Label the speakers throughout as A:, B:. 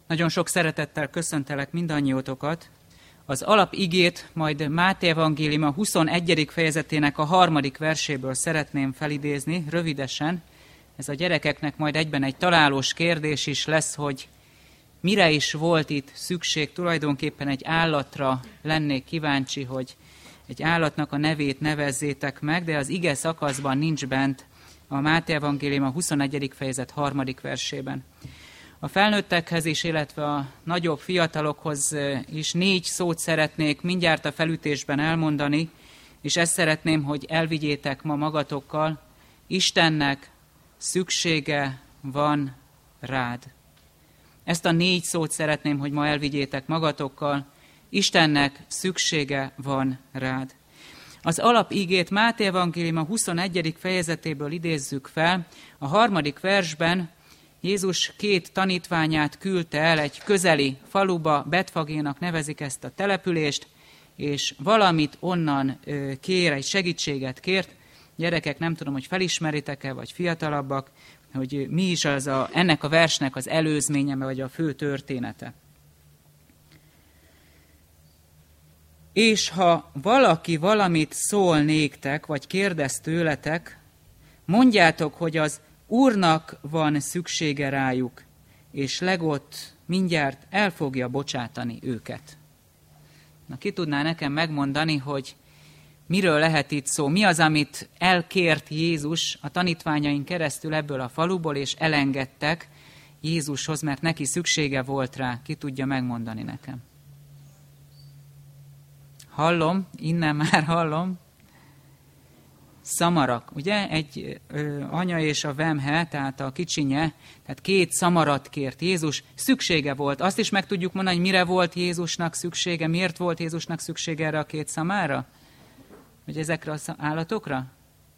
A: Nagyon sok szeretettel köszöntelek mindannyiótokat. Az alapigét majd Máté evangéliuma 21. fejezetének a 3. verséből szeretném felidézni rövidesen. Ez a gyerekeknek majd egyben egy találós kérdés is lesz, hogy mire is volt itt szükség. Tulajdonképpen egy állatra lennék kíváncsi, hogy egy állatnak a nevét nevezzétek meg, de az ige szakaszban nincs bent a Máté evangéliuma 21. fejezet 3. versében. A felnőttekhez is, illetve a nagyobb fiatalokhoz is 4 szót szeretnék mindjárt a felütésben elmondani, és ezt szeretném, hogy elvigyétek ma magatokkal. Istennek szüksége van rád. Ezt a 4 szót szeretném, hogy ma elvigyétek magatokkal. Istennek szüksége van rád. Az alapigét Máté evangéliuma 21. fejezetéből idézzük fel. A 3. versben Jézus 2 tanítványát küldte el egy közeli faluba, Betfagénak nevezik ezt a települést, és valamit onnan kér, egy segítséget kért. Gyerekek, nem tudom, hogy felismeritek-e, vagy fiatalabbak, hogy mi is ennek a versnek az előzménye, vagy a fő története. És ha valaki valamit szól néktek, vagy kérdez tőletek, mondjátok, hogy az Úrnak van szüksége rájuk, és legott mindjárt el fogja bocsátani őket. Na, ki tudná nekem megmondani, hogy miről lehet itt szó? Mi az, amit elkért Jézus a tanítványain keresztül ebből a faluból, és elengedtek Jézushoz, mert neki szüksége volt rá? Ki tudja megmondani nekem? Hallom, innen már hallom. Szamarak, ugye? Egy anya és a vemhe, tehát a kicsinye, tehát 2 szamarat kért Jézus, szüksége volt. Azt is meg tudjuk mondani, hogy mire volt Jézusnak szüksége, miért volt Jézusnak szüksége erre a 2 szamára? Vagy ezekre az állatokra?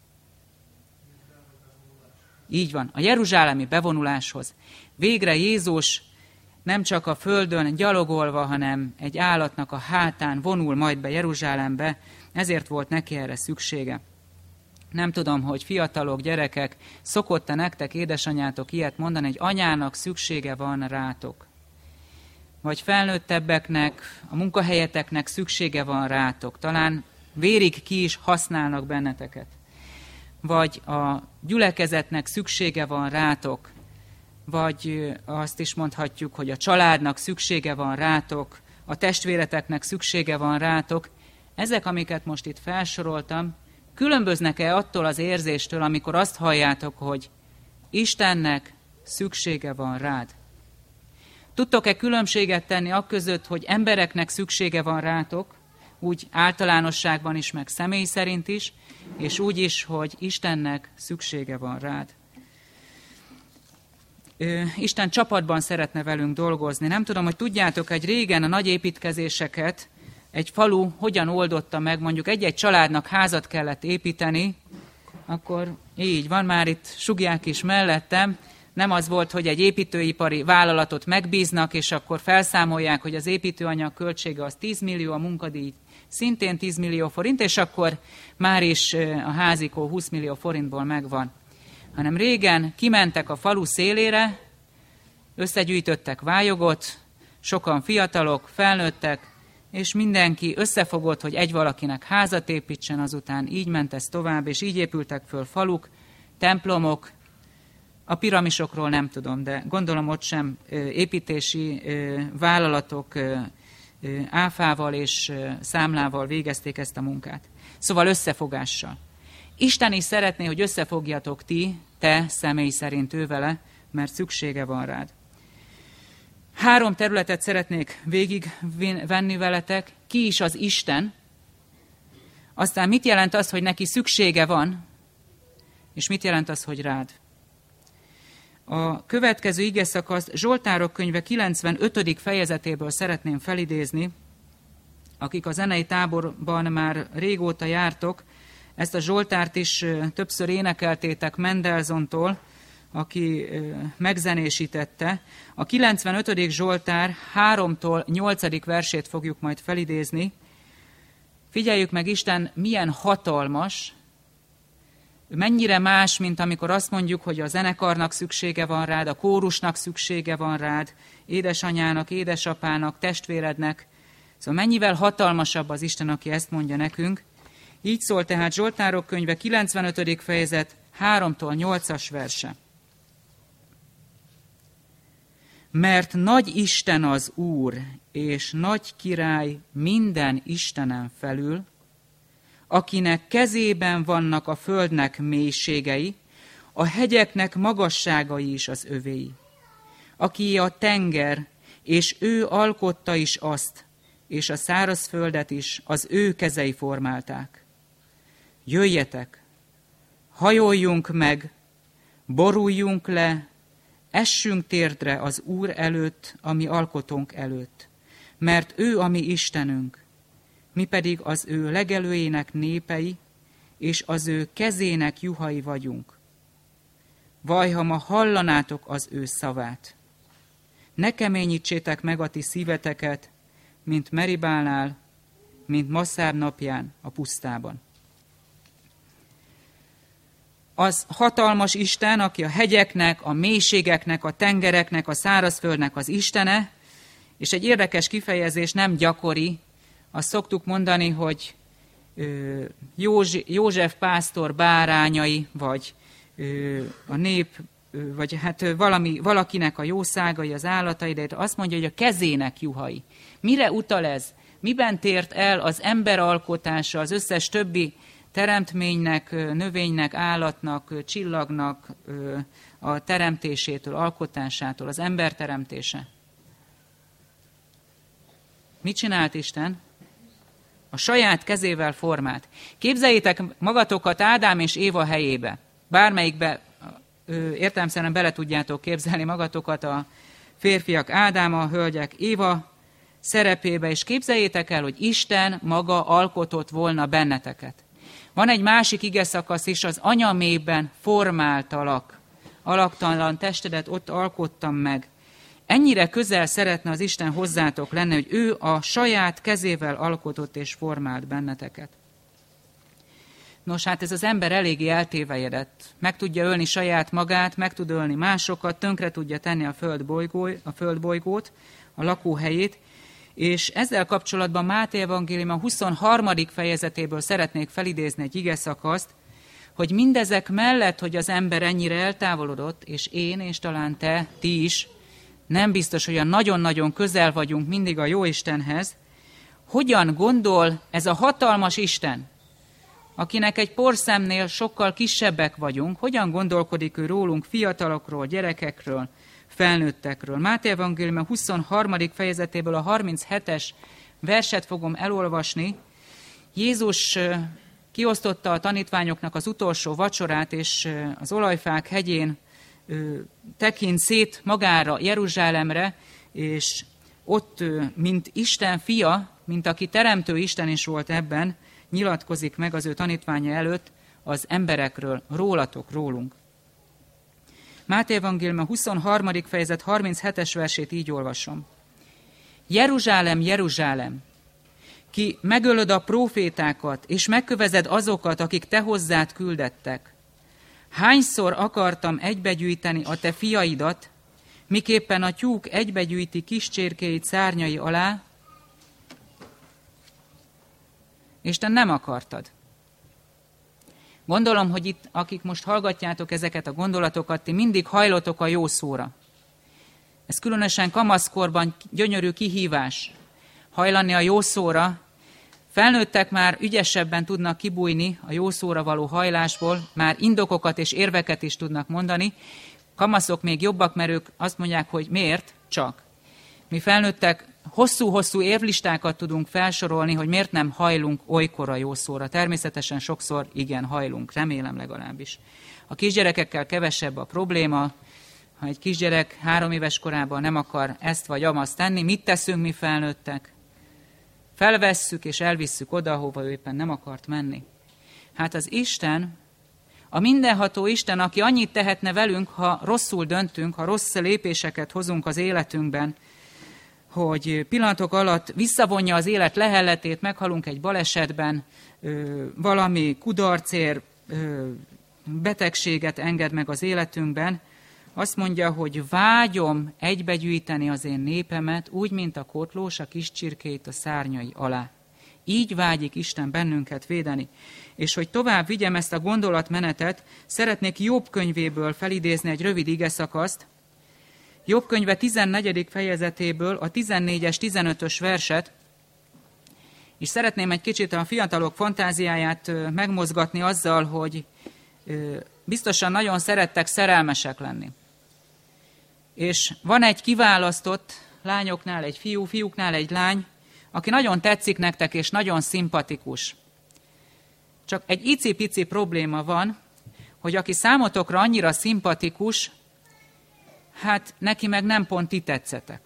A: Így van, a jeruzsálemi bevonuláshoz. Végre Jézus nem csak a földön gyalogolva, hanem egy állatnak a hátán vonul majd be Jeruzsálembe, ezért volt neki erre szüksége. Nem tudom, hogy fiatalok, gyerekek, szokott-e nektek édesanyátok ilyet mondani, hogy anyának szüksége van rátok? Vagy felnőttebbeknek, a munkahelyeteknek szüksége van rátok? Talán vérig ki is használnak benneteket. Vagy a gyülekezetnek szüksége van rátok? Vagy azt is mondhatjuk, hogy a családnak szüksége van rátok, a testvéreteknek szüksége van rátok. Ezek, amiket most itt felsoroltam, különböznek-e attól az érzéstől, amikor azt halljátok, hogy Istennek szüksége van rád? Tudtok-e különbséget tenni akközött, hogy embereknek szüksége van rátok, úgy általánosságban is, meg személy szerint is, és úgy is, hogy Istennek szüksége van rád? Isten csapatban szeretne velünk dolgozni. Nem tudom, hogy tudjátok, egy régen a nagy építkezéseket egy falu hogyan oldotta meg, mondjuk egy-egy családnak házat kellett építeni, akkor így van, már itt sugják is mellettem, nem az volt, hogy egy építőipari vállalatot megbíznak, és akkor felszámolják, hogy az építőanyag költsége az 10 millió, a munkadíj szintén 10 millió forint, és akkor már is a házikó 20 millió forintból megvan. Hanem régen kimentek a falu szélére, összegyűjtöttek vályogot, sokan fiatalok, felnőttek, és mindenki összefogott, hogy egy valakinek házat építsen, azután így ment ez tovább, és így épültek föl faluk, templomok. A piramisokról nem tudom, de gondolom ott sem építési vállalatok áfával és számlával végezték ezt a munkát. Szóval összefogással. Isten is szeretné, hogy összefogjatok te személy szerint ővele, mert szüksége van rád. 3 területet szeretnék végigvenni veletek. Ki is az Isten? Aztán mit jelent az, hogy neki szüksége van? És mit jelent az, hogy rád? A következő igeszakaszt Zsoltárok könyve 95. fejezetéből szeretném felidézni. Akik a zenei táborban már régóta jártok, ezt a Zsoltárt is többször énekeltétek Mendelsontól, aki megzenésítette. A 95. Zsoltár 3-tól 8. versét fogjuk majd felidézni. Figyeljük meg, Isten milyen hatalmas, mennyire más, mint amikor azt mondjuk, hogy a zenekarnak szüksége van rád, a kórusnak szüksége van rád, édesanyának, édesapának, testvérednek. Szóval mennyivel hatalmasabb az Isten, aki ezt mondja nekünk. Így szól tehát Zsoltárok könyve 95. fejezet 3-tól 8-as verse. Mert nagy Isten az Úr, és nagy király minden istenen felül, akinek kezében vannak a földnek mélységei, a hegyeknek magasságai is az övéi. Aki a tenger, és ő alkotta is azt, és a szárazföldet is az ő kezei formálták. Jöjjetek, hajoljunk meg, boruljunk le, essünk térdre az Úr előtt, a mi alkotónk előtt, mert ő a mi Istenünk, mi pedig az ő legelőjének népei, és az ő kezének juhai vagyunk. Vaj, ha ma hallanátok az ő szavát. Ne keményítsétek meg a ti szíveteket, mint Meribánál, mint Masszáb napján a pusztában. Az hatalmas Isten, aki a hegyeknek, a mélységeknek, a tengereknek, a szárazföldnek az Istene, és egy érdekes kifejezés, nem gyakori, azt szoktuk mondani, hogy József pásztor bárányai, vagy a nép, vagy hát valakinek a jószágai, az állatai, de azt mondja, hogy a kezének juhai. Mire utal ez? Miben tért el az ember alkotása, az összes többi teremtménynek, növénynek, állatnak, csillagnak a teremtésétől, alkotásától, az ember teremtése? Mit csinált Isten? A saját kezével formált. Képzeljétek magatokat Ádám és Éva helyébe. Bármelyikbe értelemszerűen bele tudjátok képzelni magatokat, a férfiak Ádám, a hölgyek Éva szerepébe, és képzeljétek el, hogy Isten maga alkotott volna benneteket. Van egy másik igeszakasz is, az anyaméhben formáltalak. Alaktalan testedet ott alkottam meg. Ennyire közel szeretne az Isten hozzátok lenni, hogy ő a saját kezével alkotott és formált benneteket. Nos, hát ez az ember eléggé eltévejedett. Meg tudja ölni saját magát, meg tud ölni másokat, tönkre tudja tenni a földbolygót, a lakóhelyét, és ezzel kapcsolatban Máté evangélium a 23. fejezetéből szeretnék felidézni egy igeszakaszt, hogy mindezek mellett, hogy az ember ennyire eltávolodott, és én, és talán te, ti is, nem biztos, hogy olyan nagyon-nagyon közel vagyunk mindig a Jóistenhez, hogyan gondol ez a hatalmas Isten, akinek egy porszemnél sokkal kisebbek vagyunk, hogyan gondolkodik ő rólunk, fiatalokról, gyerekekről, felnőttekről. Máté evangélium 23. fejezetéből a 37-es verset fogom elolvasni. Jézus kiosztotta a tanítványoknak az utolsó vacsorát, és az Olajfák hegyén tekint szét magára, Jeruzsálemre, és ott, mint Isten fia, mint aki teremtő Isten is volt ebben, nyilatkozik meg az ő tanítványa előtt az emberekről, rólunk. Máté evangélium 23. fejezet 37-es versét így olvasom. Jeruzsálem, Jeruzsálem, ki megölöd a prófétákat, és megkövezed azokat, akik te hozzád küldettek. Hányszor akartam egybegyűjteni a te fiaidat, miképpen a tyúk egybegyűjti kis csirkéit szárnyai alá, és te nem akartad. Gondolom, hogy itt, akik most hallgatjátok ezeket a gondolatokat, ti mindig hajlotok a jó szóra. Ez különösen kamaszkorban gyönyörű kihívás, hajlani a jó szóra. Felnőttek már ügyesebben tudnak kibújni a jó szóra való hajlásból, már indokokat és érveket is tudnak mondani. Kamaszok még jobbak, mert ők azt mondják, hogy miért csak. Mi felnőttek hosszú-hosszú érvlistákat tudunk felsorolni, hogy miért nem hajlunk olykor a jó szóra. Természetesen sokszor igen hajlunk, remélem legalábbis. A kisgyerekekkel kevesebb a probléma. Ha egy kisgyerek 3 éves korában nem akar ezt vagy amazt tenni, mit teszünk mi felnőttek? Felvesszük és elvisszük oda, ahova ő éppen nem akart menni. Hát az Isten, a mindenható Isten, aki annyit tehetne velünk, ha rosszul döntünk, ha rossz lépéseket hozunk az életünkben, hogy pillanatok alatt visszavonja az élet lehelletét, meghalunk egy balesetben, valami kudarcér, betegséget enged meg az életünkben, azt mondja, hogy vágyom egybegyűjteni az én népemet, úgy, mint a kotlós a kis csirkét a szárnyai alá. Így vágyik Isten bennünket védeni. És hogy tovább vigyem ezt a gondolatmenetet, szeretnék Jobb könyvéből felidézni egy rövid igeszakaszt. Jobb könyve 14. fejezetéből a 14-es, 15-ös verset, és szeretném egy kicsit a fiatalok fantáziáját megmozgatni azzal, hogy biztosan nagyon szerettek szerelmesek lenni. És van egy kiválasztott lányoknál egy fiú, fiúknál egy lány, aki nagyon tetszik nektek, és nagyon szimpatikus. Csak egy icipici probléma van, hogy aki számotokra annyira szimpatikus, hát neki meg nem pont ti tetszetek.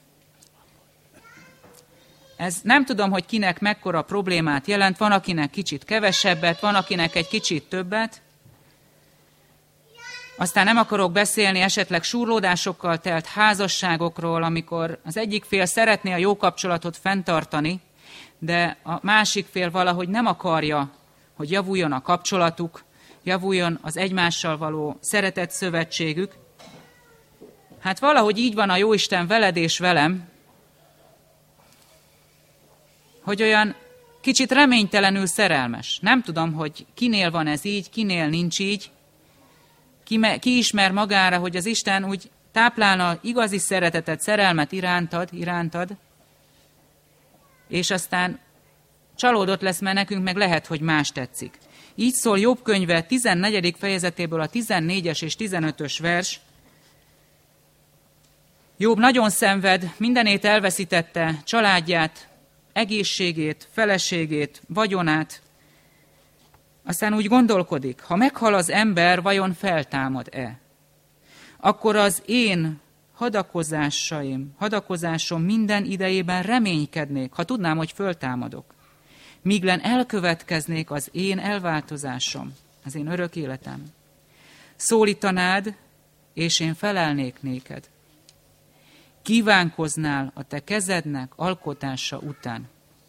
A: Ez nem tudom, hogy kinek mekkora problémát jelent, van akinek kicsit kevesebbet, van akinek egy kicsit többet. Aztán nem akarok beszélni esetleg súrlódásokkal telt házasságokról, amikor az egyik fél szeretné a jó kapcsolatot fenntartani, de a másik fél valahogy nem akarja, hogy javuljon a kapcsolatuk, javuljon az egymással való szeretett szövetségük. Hát valahogy így van a Jóisten veled és velem, hogy olyan kicsit reménytelenül szerelmes. Nem tudom, hogy kinél van ez így, kinél nincs így. Ki ismer magára, hogy az Isten úgy táplálna igazi szeretetet, szerelmet irántad, és aztán csalódott lesz, mert nekünk meg lehet, hogy más tetszik. Így szól Jobb könyve 14. fejezetéből a 14-es és 15-ös vers. Jobb nagyon szenved, mindenét elveszítette, családját, egészségét, feleségét, vagyonát. Aztán úgy gondolkodik, ha meghal az ember, vajon feltámad-e? Akkor az én hadakozásom minden idejében reménykednék, ha tudnám, hogy föltámadok. Míglen elkövetkeznék az én elváltozásom, az én örök életem. Szólítanád, és én felelnék néked. Kívánkoznál a te kezednek alkotása után.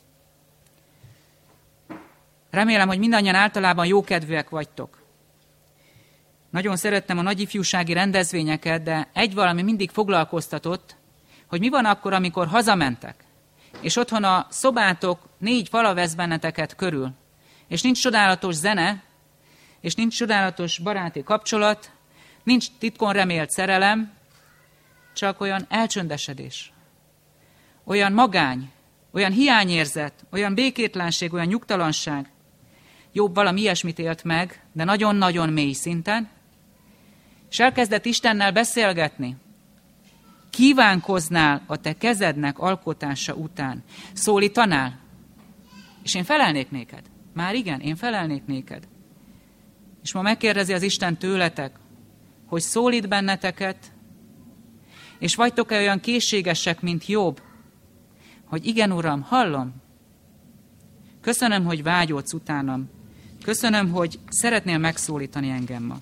A: Remélem, hogy mindannyian általában jókedvűek vagytok. Nagyon szerettem a nagyifjúsági rendezvényeket, de egy valami mindig foglalkoztatott, hogy mi van akkor, amikor hazamentek, és otthon a szobátok 4 fala vesz benneteket körül, és nincs csodálatos zene, és nincs csodálatos baráti kapcsolat, nincs titkon remélt szerelem, csak olyan elcsöndesedés, olyan magány, olyan hiányérzet, olyan békétlenség, olyan nyugtalanság. Jobb valami ilyesmit élt meg, de nagyon-nagyon mély szinten, és elkezdett Istennel beszélgetni. Kívánkoznál a te kezednek alkotása után. Szólítanál? És én felelnék néked. Már igen, én felelnék néked. És ma megkérdezi az Isten tőletek, hogy szólít benneteket, és vagytok-e olyan készségesek, mint Jobb, hogy igen, Uram, hallom. Köszönöm, hogy vágyódsz utánam. Köszönöm, hogy szeretnél megszólítani engem ma.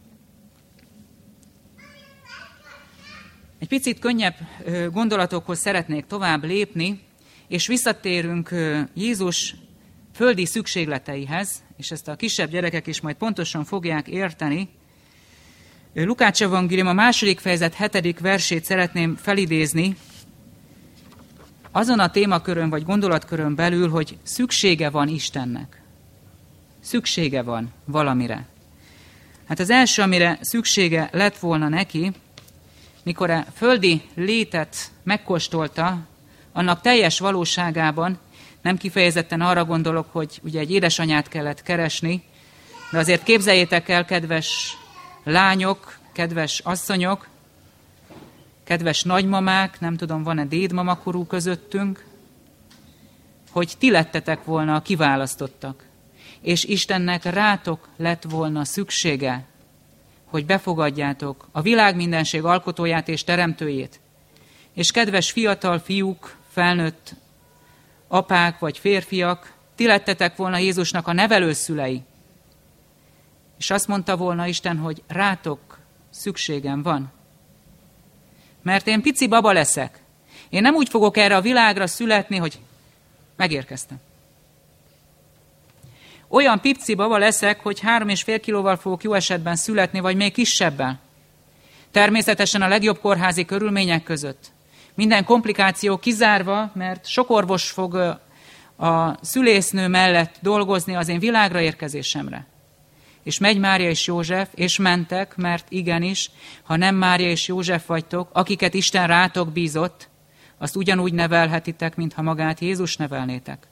A: Egy picit könnyebb gondolatokhoz szeretnék tovább lépni, és visszatérünk Jézus földi szükségleteihez, és ezt a kisebb gyerekek is majd pontosan fogják érteni. Lukács evangélium a 2. fejezet 7. versét szeretném felidézni, azon a témakörön vagy gondolatkörön belül, hogy szüksége van Istennek. Szüksége van valamire. Hát az első, amire szüksége lett volna neki, mikor a földi létet megkóstolta, annak teljes valóságában, nem kifejezetten arra gondolok, hogy ugye egy édesanyát kellett keresni, de azért képzeljétek el, kedves lányok, kedves asszonyok, kedves nagymamák, nem tudom, van-e dédmamakorú közöttünk, hogy ti lettetek volna a kiválasztottak, és Istennek rátok lett volna szüksége, hogy befogadjátok a világ mindenség alkotóját és teremtőjét. És kedves fiatal fiúk, felnőtt apák vagy férfiak, ti lettetek volna Jézusnak a nevelőszülei. És azt mondta volna Isten, hogy rátok szükségem van. Mert én pici baba leszek. Én nem úgy fogok erre a világra születni, hogy megérkeztem. Olyan pipci baba leszek, hogy 3,5 kilóval fogok jó esetben születni, vagy még kisebbel. Természetesen a legjobb kórházi körülmények között. Minden komplikáció kizárva, mert sok orvos fog a szülésznő mellett dolgozni az én világra érkezésemre. És megy Mária és József, és mentek, mert igenis, ha nem Mária és József vagytok, akiket Isten rátok bízott, azt ugyanúgy nevelhetitek, mintha magát Jézus nevelnétek.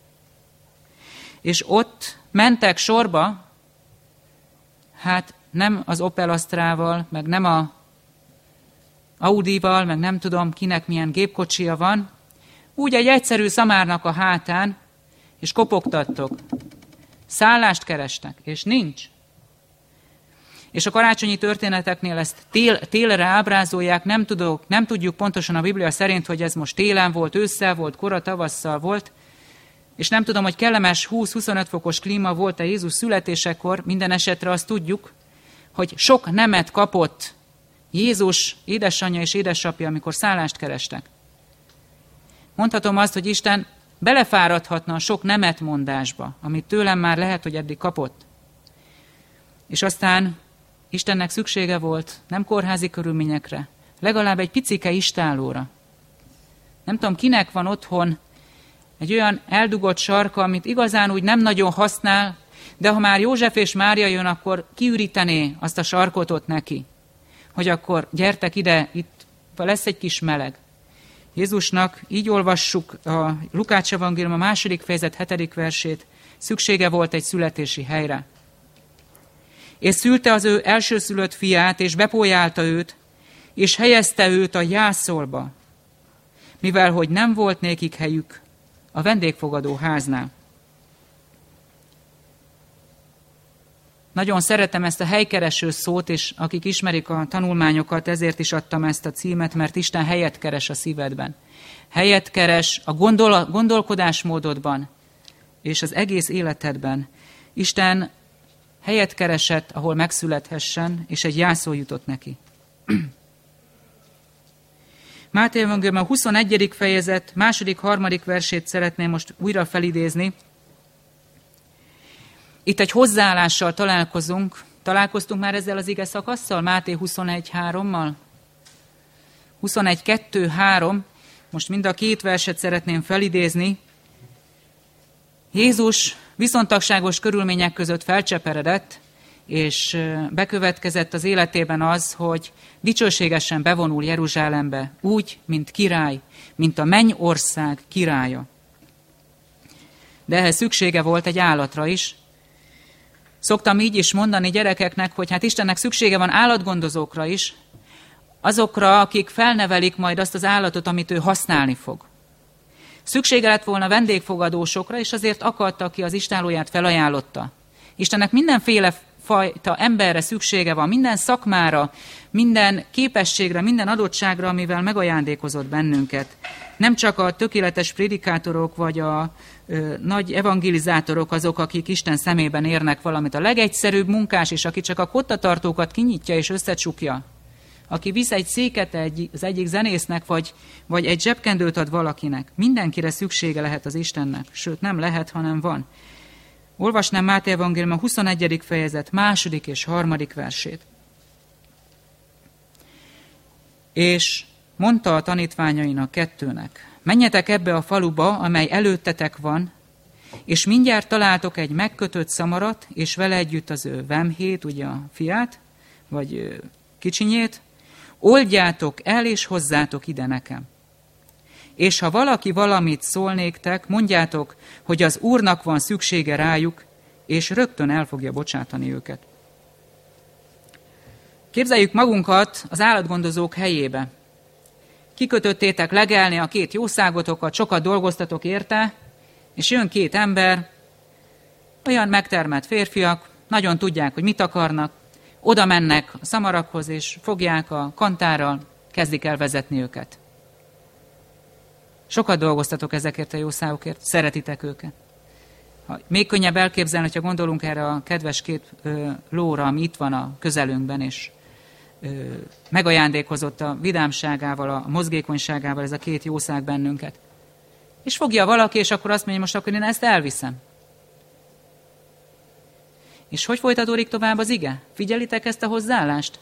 A: És ott mentek sorba, hát nem az Opel Astrával, meg nem a Audival, meg nem tudom kinek milyen gépkocsija van, úgy egy egyszerű szamárnak a hátán, és kopogtattok. Szállást kerestek, és nincs. És a karácsonyi történeteknél ezt télre ábrázolják, nem tudjuk pontosan a Biblia szerint, hogy ez most télen volt, ősszel volt, kora tavasszal volt, és nem tudom, hogy kellemes 20-25 fokos klíma volt-e Jézus születésekor, minden esetre azt tudjuk, hogy sok nemet kapott Jézus édesanyja és édesapja, amikor szállást kerestek. Mondhatom azt, hogy Isten belefáradhatna a sok nemetmondásba, amit tőlem már lehet, hogy eddig kapott. És aztán Istennek szüksége volt nem kórházi körülményekre, legalább egy picike istállóra. Nem tudom, kinek van otthon egy olyan eldugott sarka, amit igazán úgy nem nagyon használ, de ha már József és Mária jön, akkor kiürítené azt a sarkot ott neki, hogy akkor gyertek ide, itt lesz egy kis meleg. Jézusnak, így olvassuk a Lukács evangélium a 2. fejezet 7. versét, szüksége volt egy születési helyre. És szülte az ő elsőszülött fiát, és bepójálta őt, és helyezte őt a jászolba, mivel hogy nem volt nékik helyük a vendégfogadó háznál. Nagyon szeretem ezt a helykereső szót, és akik ismerik a tanulmányokat, ezért is adtam ezt a címet, mert Isten helyet keres a szívedben. Helyet keres a gondolkodásmódodban, és az egész életedben. Isten helyet keresett, ahol megszülethessen, és egy jászol jutott neki. Máté evangélium a 21. fejezet, 2.-3. versét szeretném most újra felidézni. Itt egy hozzáállással találkozunk. Találkoztunk már ezzel az ige szakasszal? Máté 21.3-mal? 21.2.3. Most mind a két verset szeretném felidézni. Jézus viszontagságos körülmények között felcseperedett, és bekövetkezett az életében az, hogy dicsőségesen bevonul Jeruzsálembe, úgy, mint király, mint a mennyország királya. De ehhez szüksége volt egy állatra is. Szoktam így is mondani gyerekeknek, hogy hát Istennek szüksége van állatgondozókra is, azokra, akik felnevelik majd azt az állatot, amit ő használni fog. Szüksége lett volna vendégfogadósokra, és azért akarta, aki az istállóját felajánlotta. Istennek mindenféle fajta emberre szüksége van, minden szakmára, minden képességre, minden adottságra, amivel megajándékozott bennünket. Nem csak a tökéletes prédikátorok vagy a nagy evangelizátorok azok, akik Isten szemében érnek valamit. A legegyszerűbb munkás is, aki csak a kottatartókat kinyitja és összecsukja. Aki visz egy széket az egyik zenésznek, vagy egy zsebkendőt ad valakinek. Mindenkire szüksége lehet az Istennek. Sőt, nem lehet, hanem van. Olvasnám Máté evangélium a 21. fejezet 2. és 3. versét. És mondta a tanítványainak kettőnek, menjetek ebbe a faluba, amely előttetek van, és mindjárt találtok egy megkötött szamarat, és vele együtt az ő vemhét, ugye a fiát, vagy kicsinyét, oldjátok el, és hozzátok ide nekem. És ha valaki valamit szól néktek, mondjátok, hogy az Úrnak van szüksége rájuk, és rögtön el fogja bocsátani őket. Képzeljük magunkat az állatgondozók helyébe. Kikötöttétek legelni a 2 jószágotokat, sokat dolgoztatok érte, és jön 2 ember, olyan megtermelt férfiak, nagyon tudják, hogy mit akarnak, oda mennek a szamarakhoz, és fogják a kantárral, kezdik el vezetni őket. Sokat dolgoztatok ezekért a jószágokért, szeretitek őket. Még könnyebb elképzelni, hogyha gondolunk erre a kedves 2 lóra, ami itt van a közelünkben, és megajándékozott a vidámságával, a mozgékonyságával ez a 2 jószág bennünket. És fogja valaki, és akkor azt mondja, most akkor én ezt elviszem. És hogy folytatódik tovább az ige? Figyelitek ezt a hozzáállást?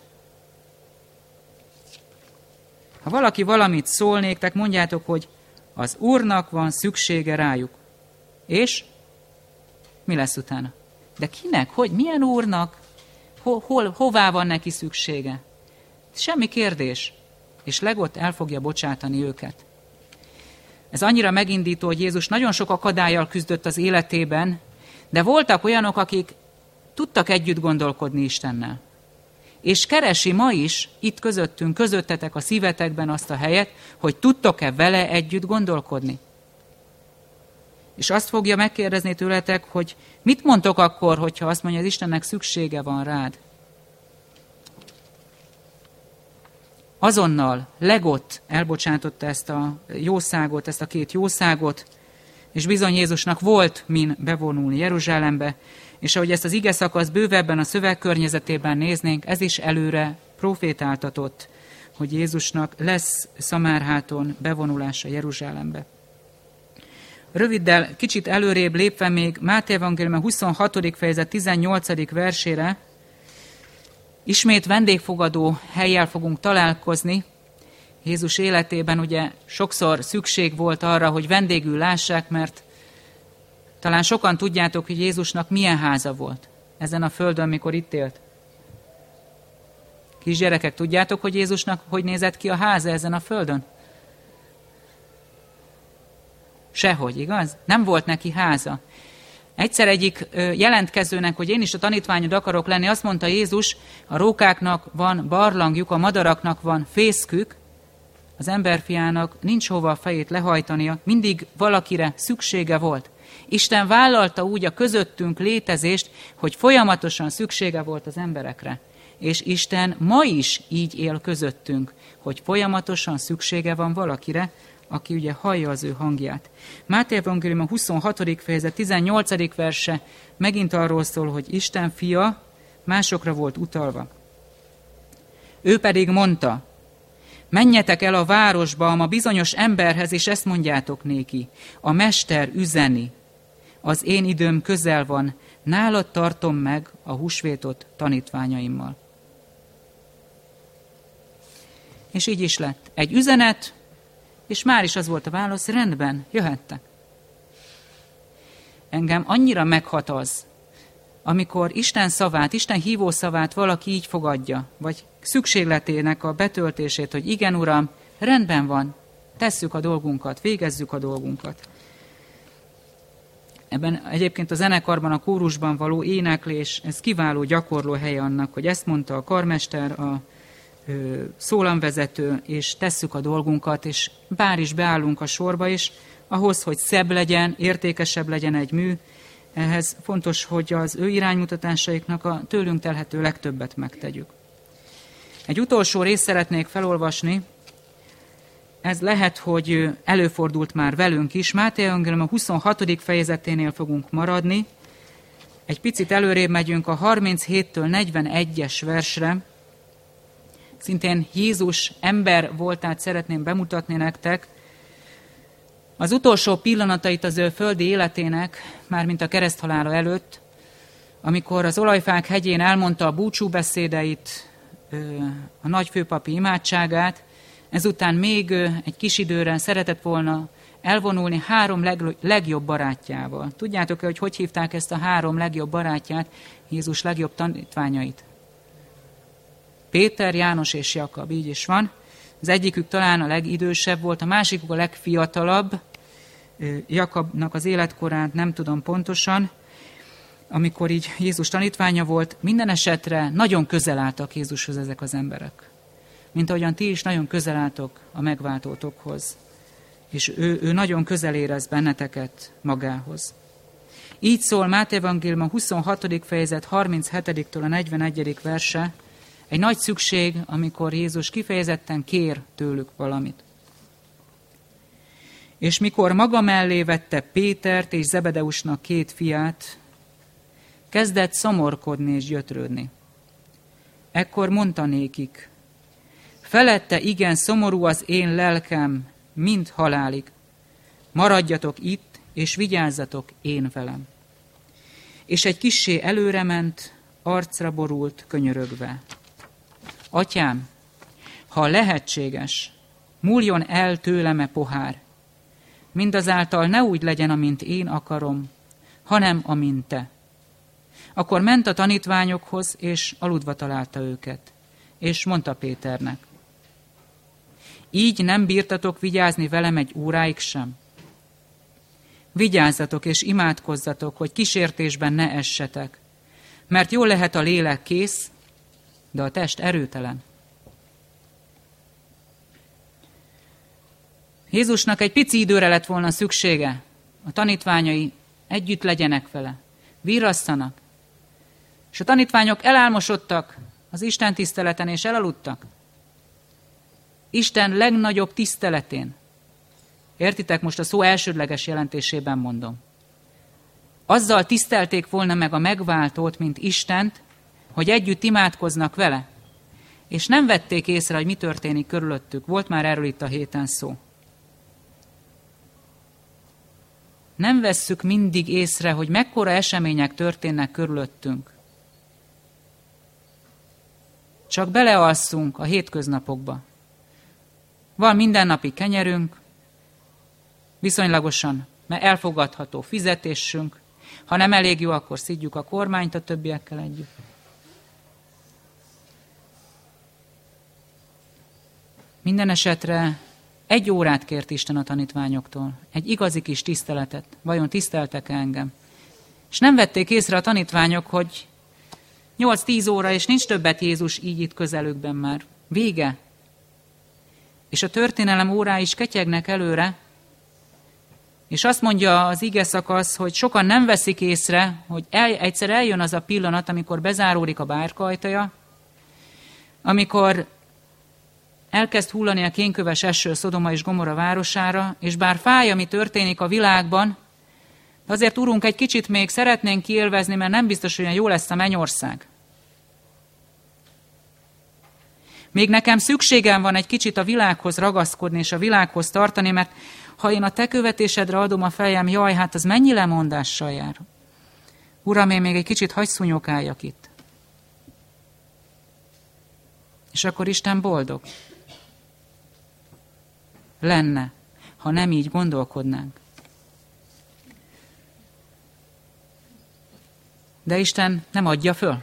A: Ha valaki valamit szól néktek, mondjátok, hogy az Úrnak van szüksége rájuk. És mi lesz utána? De kinek? Hogy? Milyen Úrnak? Hová van neki szüksége? Semmi kérdés. És legott el fogja bocsátani őket. Ez annyira megindító, hogy Jézus nagyon sok akadállyal küzdött az életében, de voltak olyanok, akik tudtak együtt gondolkodni Istennel. És keresi ma is itt közöttünk, közöttetek a szívetekben azt a helyet, hogy tudtok-e vele együtt gondolkodni. És azt fogja megkérdezni tőletek, hogy mit mondtok akkor, hogyha azt mondja, az Istennek szüksége van rád. Azonnal legott elbocsátotta ezt a jószágot, ezt a két jószágot, és bizony Jézusnak volt min bevonulni Jeruzsálembe, és ahogy ezt az ige szakasz bővebben a szövegkörnyezetében néznénk, ez is előre profétáltatott, hogy Jézusnak lesz Szamárháton bevonulása Jeruzsálembe. Röviddel, kicsit előrébb lépve még Máté evangélium 26. fejezet 18. versére, ismét vendégfogadó hellyel fogunk találkozni. Jézus életében ugye sokszor szükség volt arra, hogy vendégül lássák, mert talán sokan tudjátok, hogy Jézusnak milyen háza volt ezen a földön, mikor itt élt. Kisgyerekek, tudjátok, hogy Jézusnak hogy nézett ki a háza ezen a földön? Sehogy, igaz? Nem volt neki háza. Egyszer egyik jelentkezőnek, hogy én is a tanítványod akarok lenni, azt mondta Jézus, a rókáknak van barlangjuk, a madaraknak van fészkük, az emberfiának nincs hova a fejét lehajtania, mindig valakire szüksége volt. Isten vállalta úgy a közöttünk létezést, hogy folyamatosan szüksége volt az emberekre. És Isten ma is így él közöttünk, hogy folyamatosan szüksége van valakire, aki ugye hallja az ő hangját. Máté evangélium 26. fejezet 18. verse megint arról szól, hogy Isten fia másokra volt utalva. Ő pedig mondta, menjetek el a városba, a bizonyos emberhez, és ezt mondjátok néki, a mester üzeni, az én időm közel van, nálad tartom meg a húsvétot tanítványaimmal. És így is lett. Egy üzenet, és már is az volt a válasz, rendben, jöhettek. Engem annyira meghat az, amikor Isten szavát, Isten hívó szavát valaki így fogadja, vagy szükségletének a betöltését, hogy igen, Uram, rendben van, tesszük a dolgunkat, végezzük a dolgunkat. Ebben egyébként a zenekarban, a kórusban való éneklés, ez kiváló gyakorló helye annak, hogy ezt mondta a karmester, a szólamvezető, és tesszük a dolgunkat, és bár is beállunk a sorba is, ahhoz, hogy szebb legyen, értékesebb legyen egy mű, ehhez fontos, hogy az ő iránymutatásaiknak a tőlünk telhető legtöbbet megtegyük. Egy utolsó részt szeretnék felolvasni, ez lehet, hogy előfordult már velünk is. Máté evangélium a 26. fejezeténél fogunk maradni. Egy picit előrébb megyünk a 37-től 41-es versre. Szintén Jézus ember voltát szeretném bemutatni nektek. Az utolsó pillanatait az ő földi életének, mármint a kereszthalála előtt, amikor az Olajfák hegyén elmondta a búcsúbeszédeit, a nagyfőpapi imádságát, ezután még egy kis időre szeretett volna elvonulni 3 legjobb barátjával. Tudjátok-e, hogy hívták ezt a 3 legjobb barátját, Jézus legjobb tanítványait? Péter, János és Jakab, így is van. Az egyikük talán a legidősebb volt, a másikuk a legfiatalabb. Jakabnak az életkorát nem tudom pontosan, amikor így Jézus tanítványa volt. Minden esetre nagyon közel álltak Jézushoz ezek az emberek. Mint ahogyan ti is nagyon közel álltok a megváltótokhoz. És ő nagyon közel érez benneteket magához. Így szól Máté evangélium a 26. fejezet 37-től a 41. verse, egy nagy szükség, amikor Jézus kifejezetten kér tőlük valamit. És mikor maga mellé vette Pétert és Zebedeusnak 2 fiát, kezdett szomorkodni és gyötrődni. Ekkor mondta nékik, felette igen szomorú az én lelkem, mint halálig. Maradjatok itt, és vigyázzatok én velem. és egy kissé előrement, arcra borult, könyörögve. Atyám, ha lehetséges, múljon el tőlem e pohár, mindazáltal ne úgy legyen, amint én akarom, hanem amint te. Akkor ment a tanítványokhoz, és aludva találta őket, és mondta Péternek: így nem bírtatok vigyázni velem egy óráig sem? Vigyázzatok és imádkozzatok, hogy kísértésben ne essetek, mert jól lehet a lélek kész, de a test erőtelen. Jézusnak egy pici időre lett volna szüksége. A tanítványai együtt legyenek vele, virrasszanak. És a tanítványok elálmosodtak az Isten tiszteleten, és elaludtak. Isten legnagyobb tiszteletén. Értitek, most a szó elsődleges jelentésében mondom. Azzal tisztelték volna meg a megváltót, mint Istent, hogy együtt imádkoznak vele. És nem vették észre, hogy mi történik körülöttük. Volt már erről itt a héten szó. Nem vesszük mindig észre, hogy mekkora események történnek körülöttünk. Csak belealszunk a hétköznapokba. Van mindennapi kenyerünk, viszonylagosan elfogadható fizetésünk, ha nem elég jó, akkor szidjuk a kormányt a többiekkel együtt. Minden esetre 1 órát kért Isten a tanítványoktól, egy igazi kis tiszteletet. Vajon tiszteltek engem? És nem vették észre a tanítványok, hogy 8-10 óra, és nincs többet Jézus így itt közelükben már. Vége. És a történelem órái is ketyegnek előre, és azt mondja az ige szakasz, hogy sokan nem veszik észre, hogy egyszer eljön az a pillanat, amikor bezáródik a bárka ajtaja, amikor elkezd hullani a kénköves eső Szodoma és Gomorra városára, és bár fáj, ami történik a világban, de azért, Urunk, egy kicsit még szeretnénk kiélvezni, mert nem biztos, hogy olyan jó lesz a mennyország. Még nekem szükségem van egy kicsit a világhoz ragaszkodni és a világhoz tartani, mert ha én a te követésedre adom a fejem, jaj, hát az mennyi lemondással jár. Uram, én még egy kicsit hagy szúnyogáljak itt. És akkor Isten boldog lenne, ha nem így gondolkodnánk. De Isten nem adja föl.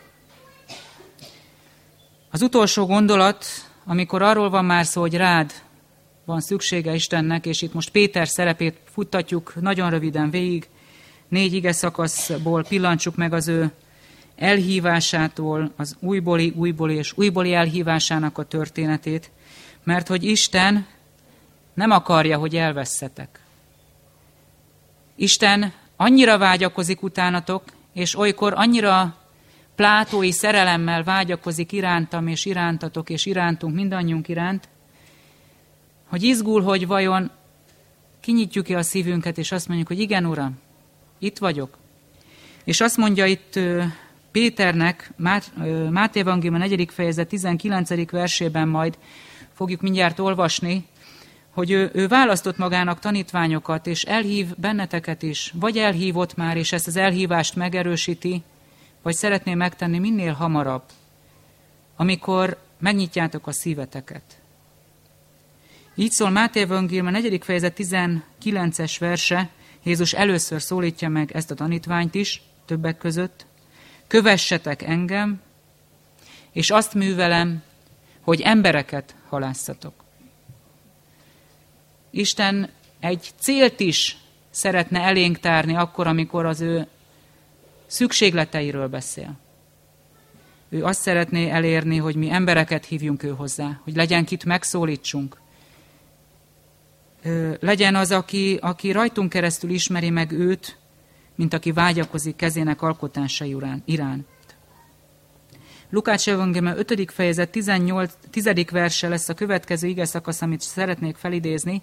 A: Az utolsó gondolat, amikor arról van már szó, hogy rád van szüksége Istennek, és itt most Péter szerepét futtatjuk nagyon röviden végig, 4 ige szakaszból pillantsuk meg az ő elhívásától, az újbóli elhívásának a történetét, mert hogy Isten nem akarja, hogy elvesszetek. Isten annyira vágyakozik utánatok, és olykor annyira plátói szerelemmel vágyakozik irántam, és irántatok, és irántunk, mindannyiunk iránt, hogy izgul, hogy vajon kinyitjuk-e a szívünket, és azt mondjuk, hogy igen, Uram, itt vagyok. És azt mondja itt Péternek, Máté Evangélium 4. fejezet 19. versében majd fogjuk mindjárt olvasni, hogy ő választott magának tanítványokat, és elhív benneteket is, vagy elhívott már, és ezt az elhívást megerősíti, vagy szeretné megtenni minél hamarabb, amikor megnyitjátok a szíveteket. Így szól Máté Evangélium 4. fejezet 19. verse, Jézus először szólítja meg ezt a tanítványt is, többek között, kövessetek engem, és azt művelem, hogy embereket halászatok. Isten egy célt is szeretne elénk tárni akkor, amikor az ő szükségleteiről beszél. Ő azt szeretné elérni, hogy mi embereket hívjunk ő hozzá, hogy legyen kit megszólítsunk. Legyen az, aki rajtunk keresztül ismeri meg őt, mint aki vágyakozik kezének alkotásai iránt. Lukács Evangélium 5. fejezet 10. verse lesz a következő igeszakasz, amit szeretnék felidézni.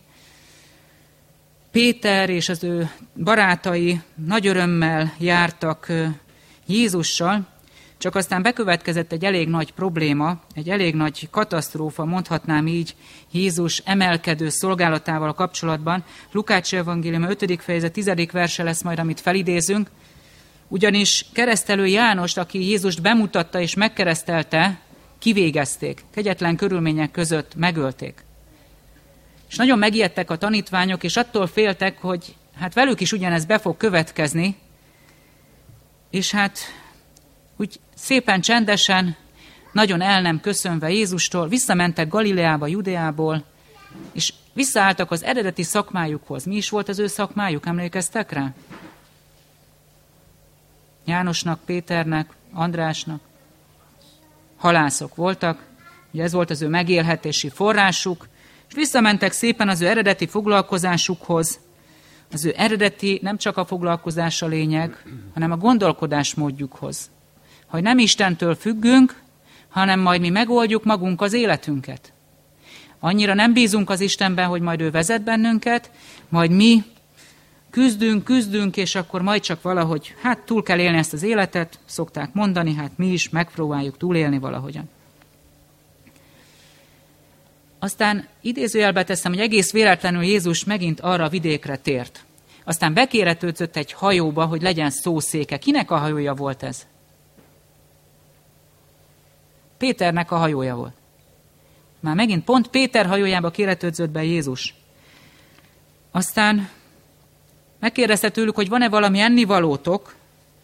A: Péter és az ő barátai nagy örömmel jártak Jézussal, csak aztán bekövetkezett egy elég nagy probléma, egy elég nagy katasztrófa, mondhatnám így, Jézus emelkedő szolgálatával kapcsolatban. Lukács Evangélium 5. fejezet 10. verse lesz majd, amit felidézünk. Ugyanis keresztelő Jánost, aki Jézust bemutatta és megkeresztelte, kivégezték, kegyetlen körülmények között megölték. És nagyon megijedtek a tanítványok, és attól féltek, hogy hát velük is ugyanez be fog következni, és hát úgy szépen csendesen, nagyon el nem köszönve Jézustól, visszamentek Galileába, Judeából, és visszaálltak az eredeti szakmájukhoz. Mi is volt az ő szakmájuk, emlékeztek rá? Jánosnak, Péternek, Andrásnak halászok voltak, ugye ez volt az ő megélhetési forrásuk, és visszamentek szépen az ő eredeti foglalkozásukhoz. Az ő eredeti nem csak a foglalkozás a lényeg, hanem a gondolkodásmódjukhoz. Hogy nem Istentől függünk, hanem majd mi megoldjuk magunk az életünket. Annyira nem bízunk az Istenben, hogy majd ő vezet bennünket, majd mi küzdünk, és akkor majd csak valahogy, hát túl kell élni ezt az életet, szokták mondani, hát mi is megpróbáljuk túlélni valahogyan. Aztán idézőjelbe teszem, hogy egész véletlenül Jézus megint arra a vidékre tért. Aztán bekéretődzött egy hajóba, hogy legyen szószéke. Kinek a hajója volt ez? Péternek a hajója volt. Már megint pont Péter hajójába kéretődzött be Jézus. Aztán megkérdezte tőlük, hogy van-e valami ennivalótok,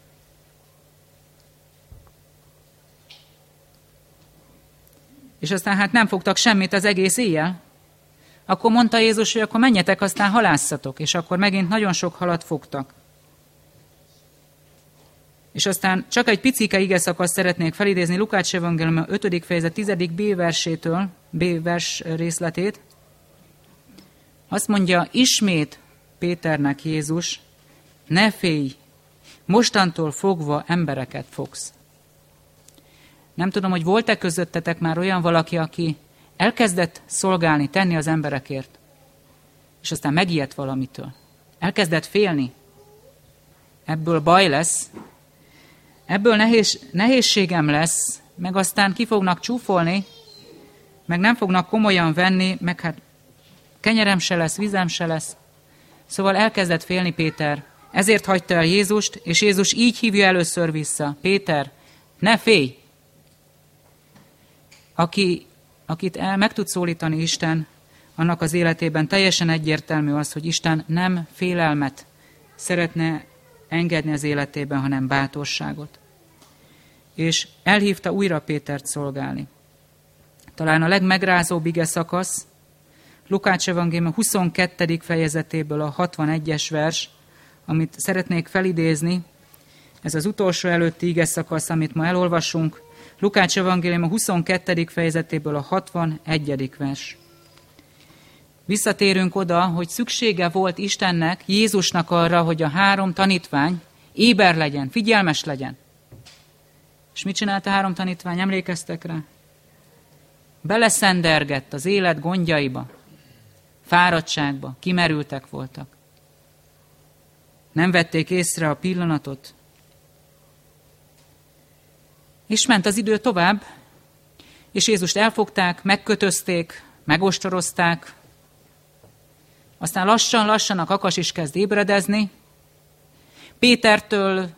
A: és aztán hát nem fogtak semmit az egész éjjel. Akkor mondta Jézus, hogy akkor menjetek, aztán halászatok, és akkor megint nagyon sok halat fogtak. És aztán csak egy picike igeszakaszt szeretnék felidézni Lukács evangélium 5. fejezet 10. B vers részletét. Azt mondja, ismét Péternek Jézus, ne félj, mostantól fogva embereket fogsz. Nem tudom, hogy volt-e közöttetek már olyan valaki, aki elkezdett szolgálni, tenni az emberekért, és aztán megijedt valamitől. Elkezdett félni. Ebből baj lesz, ebből nehézségem lesz, meg aztán ki fognak csúfolni, meg nem fognak komolyan venni, meg hát kenyerem se lesz, vízem se lesz. Szóval elkezdett félni Péter. Ezért hagyta el Jézust, és Jézus így hívja először vissza. Péter, ne félj! Akit meg tud szólítani Isten, annak az életében teljesen egyértelmű az, hogy Isten nem félelmet szeretne engedni az életében, hanem bátorságot. És elhívta újra Pétert szolgálni. Talán a legmegrázóbb ige szakasz, Lukács evangélium 22. fejezetéből a 61-es vers, amit szeretnék felidézni, ez az utolsó előtti ige szakasz, amit ma elolvasunk, Lukács evangélium 22. fejezetéből a 61. vers. Visszatérünk oda, hogy szüksége volt Istennek, Jézusnak arra, hogy a 3 tanítvány éber legyen, figyelmes legyen. És mit csinált a 3 tanítvány? Emlékeztek rá? Beleszendergett az élet gondjaiba, fáradtságba, kimerültek voltak. Nem vették észre a pillanatot. És ment az idő tovább, és Jézust elfogták, megkötözték, megostorozták, aztán lassan a kakas is kezd ébredezni. Péterhez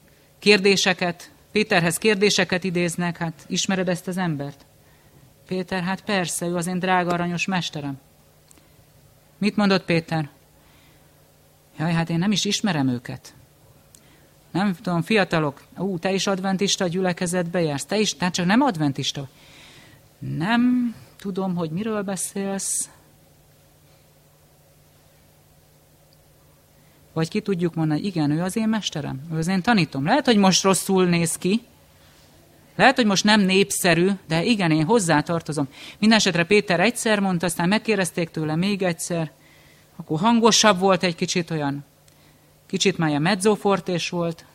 A: kérdéseket idéznek, hát ismered ezt az embert? Péter, hát persze, ő az én drága aranyos mesterem. Mit mondott Péter? Jaj, hát én nem is ismerem őket. Nem tudom, fiatalok, te is adventista gyülekezetbe jársz, te is, tehát csak nem adventista. Nem tudom, hogy miről beszélsz. Vagy ki tudjuk mondani, hogy igen, ő az én mesterem, ő az én tanítom. Lehet, hogy most rosszul néz ki, lehet, hogy most nem népszerű, de igen, én hozzátartozom. Mindenesetre Péter egyszer mondta, aztán megkérdezték tőle még egyszer, akkor hangosabb volt egy kicsit, olyan kicsit már mezzofortés volt,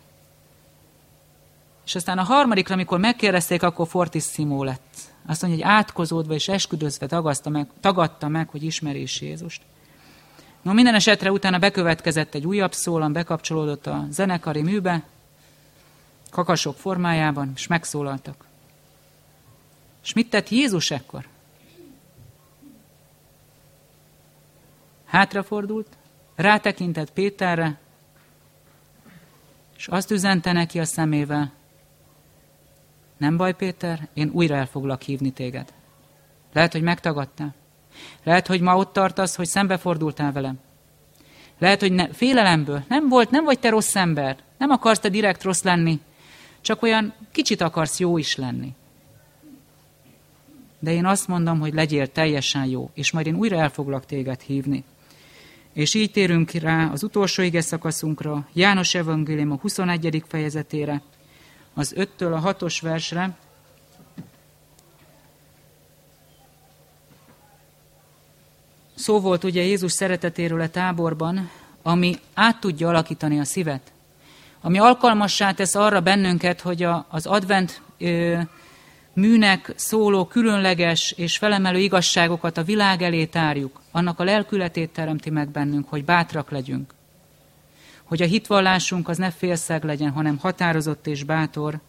A: és aztán a harmadikra, amikor megkérdezték, akkor fortissimo lett. Azt mondja, hogy átkozódva és esküdözve tagadta meg, hogy ismeri is Jézust. No, minden esetre utána bekövetkezett egy újabb szólam, bekapcsolódott a zenekari műbe, kakasok formájában, és megszólaltak. És mit tett Jézus ekkor? Hátrafordult, rátekintett Péterre, és azt üzente neki a szemével, nem baj, Péter, én újra el foglak hívni téged. Lehet, hogy megtagadtál. Lehet, hogy ma ott tartasz, hogy szembefordultál velem. Lehet, hogy félelemből. Nem vagy te rossz ember. Nem akarsz te direkt rossz lenni. Csak olyan kicsit akarsz jó is lenni. De én azt mondom, hogy legyél teljesen jó, és majd én újra el foglak téged hívni. És így térünk rá az utolsó ige szakaszunkra, János evangélium a 21. fejezetére, az 5-től a 6-os versre. Szó volt ugye Jézus szeretetéről a táborban, ami át tudja alakítani a szívet, ami alkalmassá tesz arra bennünket, hogy az advent műnek szóló különleges és felemelő igazságokat a világ elé tárjuk. Annak a lelkületét teremti meg bennünk, hogy bátrak legyünk. Hogy a hitvallásunk az ne félszeg legyen, hanem határozott és bátor.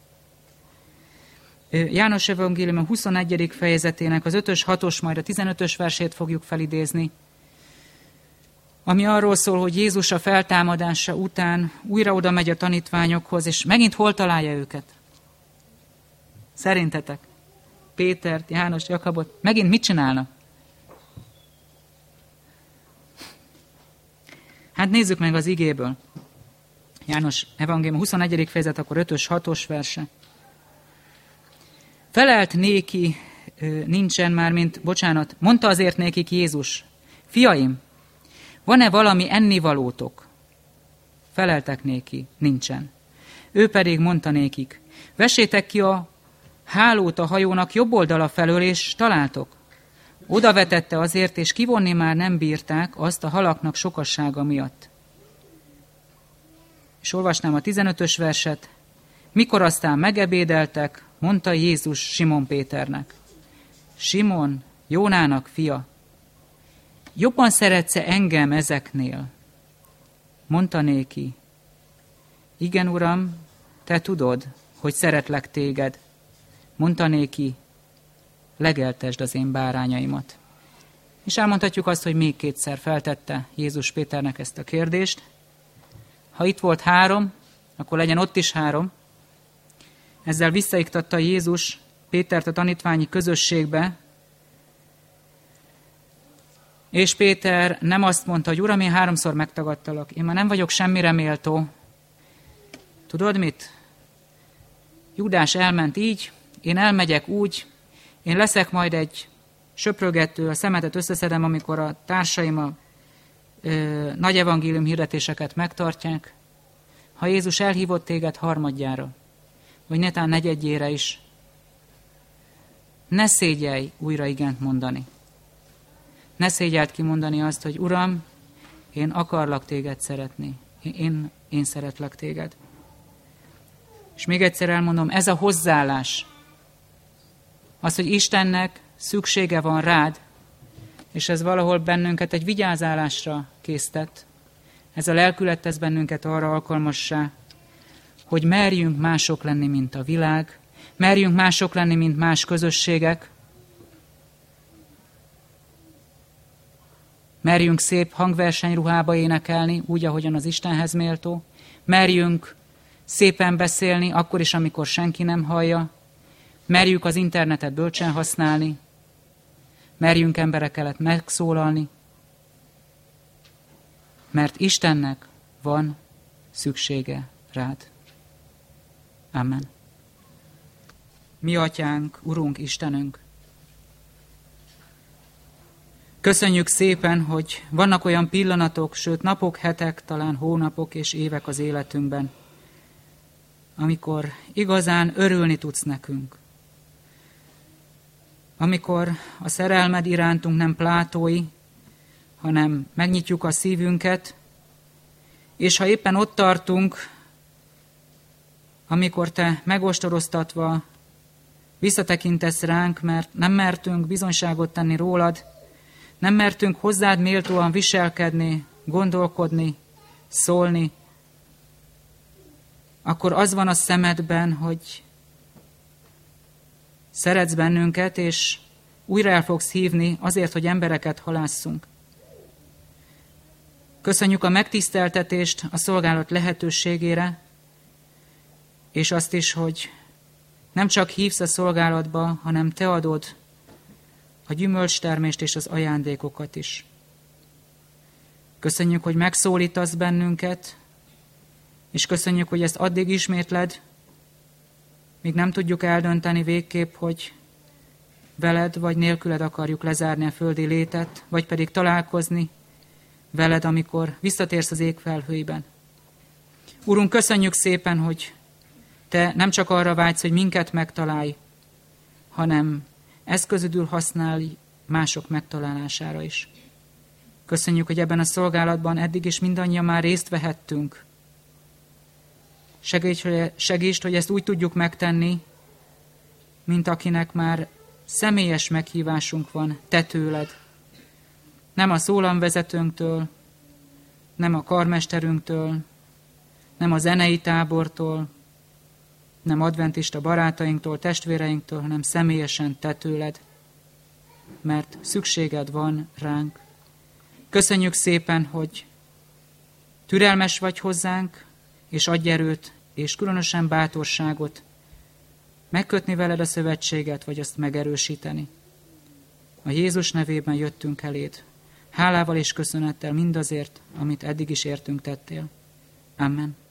A: János evangélium a 21. fejezetének az 5-ös, 6-os, majd a 15-ös versét fogjuk felidézni, ami arról szól, hogy Jézus a feltámadása után újra oda megy a tanítványokhoz, és megint hol találja őket? Szerintetek? Pétert, János, Jakabot, megint mit csinálnak? Hát nézzük meg az igéből. János evangélium 21. fejezet, akkor 5-ös, 6-os verse. Felelt néki, nincsen már, mondta azért nékik Jézus, fiaim, van-e valami ennivalótok? Feleltek néki, nincsen. Ő pedig mondta nékik, vessétek ki a hálót a hajónak jobb oldala felől, és találtok. Oda vetette azért, és kivonni már nem bírták azt a halaknak sokassága miatt. És olvasnám a 15-ös verset. Mikor aztán megebédeltek, mondta Jézus Simon Péternek. Simon, Jónának fia, jobban szeretsz-e engem ezeknél? Mondta néki. Igen, Uram, te tudod, hogy szeretlek téged. Mondta néki, legeltesd az én bárányaimat. És elmondhatjuk azt, hogy még kétszer feltette Jézus Péternek ezt a kérdést. Ha itt volt 3, akkor legyen ott is 3. Ezzel visszaiktatta Jézus Pétert a tanítványi közösségbe, és Péter nem azt mondta, hogy Uram, én 3-szor megtagadtalak, én már nem vagyok semmire méltó. Tudod mit? Júdás elment így, én elmegyek úgy, én leszek majd egy söprögető, a szemetet összeszedem, amikor a társaim a nagy evangélium hirdetéseket megtartják. Ha Jézus elhívott téged harmadjára, vagy netán negyedjére is, ne szégyelj újra igent mondani. Ne szégyeld kimondani azt, hogy Uram, én akarlak téged szeretni. Én szeretlek téged. És még egyszer elmondom, ez a hozzáállás, az, hogy Istennek szüksége van rád, és ez valahol bennünket egy vigyázálásra késztet. Ez a lelkület tesz bennünket arra alkalmassá, hogy merjünk mások lenni, mint a világ, merjünk mások lenni, mint más közösségek, merjünk szép hangversenyruhába énekelni, úgy, ahogyan az Istenhez méltó, merjünk szépen beszélni, akkor is, amikor senki nem hallja, merjük az internetet bölcsen használni, merjünk emberek előtt megszólalni, mert Istennek van szüksége rád. Amen. Mi Atyánk, Urunk, Istenünk, köszönjük szépen, hogy vannak olyan pillanatok, sőt napok, hetek, talán hónapok és évek az életünkben, amikor igazán örülni tudsz nekünk. Amikor a szerelmed irántunk nem plátói, hanem megnyitjuk a szívünket, és ha éppen ott tartunk, amikor te megostoroztatva visszatekintesz ránk, mert nem mertünk bizonyságot tenni rólad, nem mertünk hozzád méltóan viselkedni, gondolkodni, szólni, akkor az van a szemedben, hogy szeretsz bennünket, és újra el fogsz hívni azért, hogy embereket halásszunk. Köszönjük a megtiszteltetést a szolgálat lehetőségére, és azt is, hogy nem csak hívsz a szolgálatba, hanem te adod a gyümölcstermést és az ajándékokat is. Köszönjük, hogy megszólítasz bennünket, és köszönjük, hogy ezt addig ismétled, míg nem tudjuk eldönteni végképp, hogy veled vagy nélküled akarjuk lezárni a földi létet, vagy pedig találkozni veled, amikor visszatérsz az ég felhőiben. Urunk, köszönjük szépen, hogy te nem csak arra vágysz, hogy minket megtalálj, hanem eszközödül használj mások megtalálására is. Köszönjük, hogy ebben a szolgálatban eddig is mindannyian már részt vehettünk. Segítsd, hogy ezt úgy tudjuk megtenni, mint akinek már személyes meghívásunk van te tőled. Nem a szólamvezetőnktől, nem a karmesterünktől, nem a zenei tábortól, nem adventista barátainktól, testvéreinktől, hanem személyesen te tőled, mert szükséged van ránk. Köszönjük szépen, hogy türelmes vagy hozzánk, és adj erőt, és különösen bátorságot megkötni veled a szövetséget, vagy azt megerősíteni. A Jézus nevében jöttünk eléd, hálával és köszönettel mindazért, amit eddig is értünk tettél. Amen.